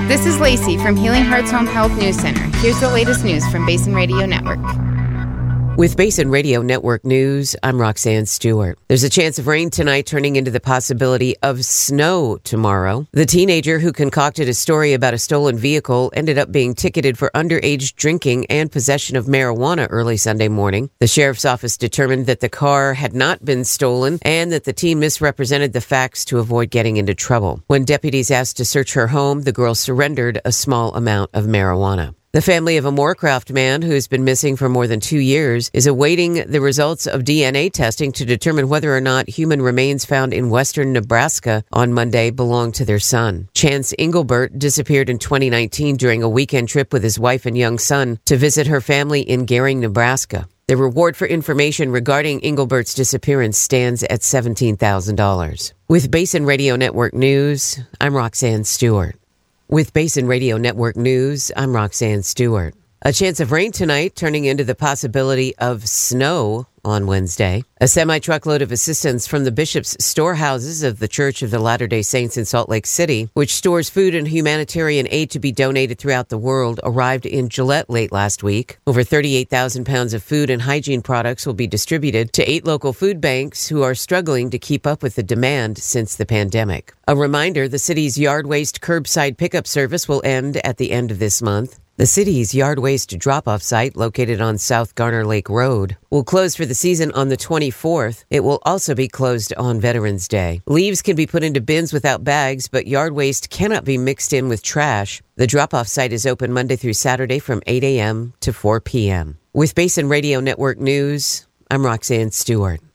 This is Lacey from Healing Hearts Home Health News Center. Here's the latest news from Basin Radio Network. With Basin Radio Network News, I'm Roxanne Stewart. There's a chance of rain tonight, turning into the possibility of snow tomorrow. The teenager who concocted a story about a stolen vehicle ended up being ticketed for underage drinking and possession of marijuana early Sunday morning. The sheriff's office determined that the car had not been stolen and that the teen misrepresented the facts to avoid getting into trouble. When deputies asked to search her home, the girl surrendered a small amount of marijuana. The family of a Moorcroft man who's been missing for more than 2 years is awaiting the results of DNA testing to determine whether or not human remains found in western Nebraska on Monday belong to their son. Chance Engelbert disappeared in 2019 during a weekend trip with his wife and young son to visit her family in Gering, Nebraska. The reward for information regarding Engelbert's disappearance stands at $17,000. With Basin Radio Network News, I'm Roxanne Stewart. With Basin Radio Network News, I'm Roxanne Stewart. A chance of rain tonight, turning into the possibility of snow on Wednesday. A semi-truckload of assistance from the Bishop's Storehouses of the Church of the Latter-day Saints in Salt Lake City, which stores food and humanitarian aid to be donated throughout the world, arrived in Gillette late last week. Over 38,000 pounds of food and hygiene products will be distributed to 8 local food banks who are struggling to keep up with the demand since the pandemic. A reminder, the city's yard waste curbside pickup service will end at the end of this month. The city's yard waste drop-off site, located on South Garner Lake Road, will close for the season on the 24th. It will also be closed on Veterans Day. Leaves can be put into bins without bags, but yard waste cannot be mixed in with trash. The drop-off site is open Monday through Saturday from 8 a.m. to 4 p.m. With Basin Radio Network News, I'm Roxanne Stewart.